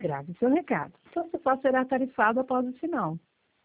Grave seu recado. Sua citação será tarifada após o sinal.